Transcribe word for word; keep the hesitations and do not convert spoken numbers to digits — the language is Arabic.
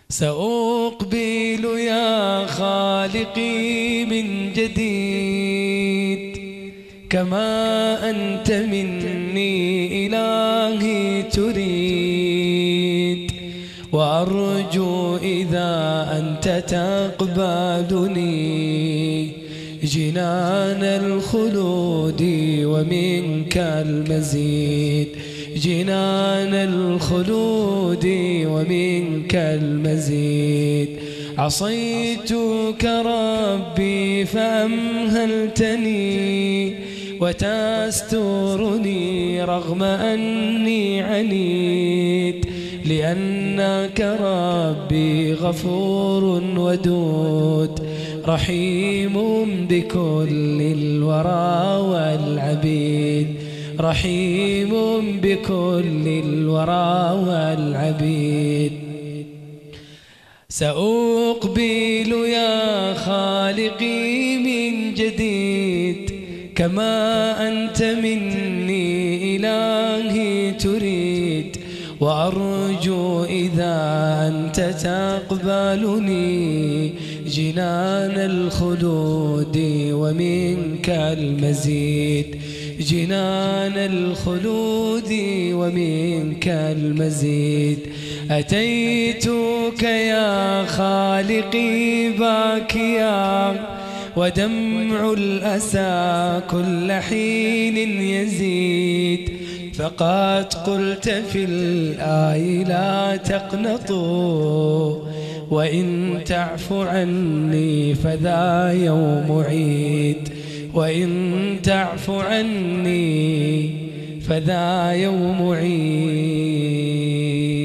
سأقبل يا خالقي من جديد كما أنت مني إلهي تريد، وأرجو إذا أنت تقبلني جنان الخلود ومنك المزيد، جنان الخلود ومنك المزيد. عصيتك ربي فأمهلتني وتسترني رغم أني عنيد، لأنك ربي غفور ودود رحيم بكل الورى والعبيد، رحيم بكل الورى والعبيد. سأقبل يا خالقي من جديد كما أنت مني إلهي تريد، وأرجو إذا أنت تقبلني جنان الخلود ومنك المزيد، جنان الخلود ومنك المزيد. أتيتك يا خالقي باكيا ودمع الأسى كل حين يزيد، فقد قلت في الآي لا تقنطوا وإن تعف عني فذا يوم عيد، وإن تعف عني فذا يوم عيد.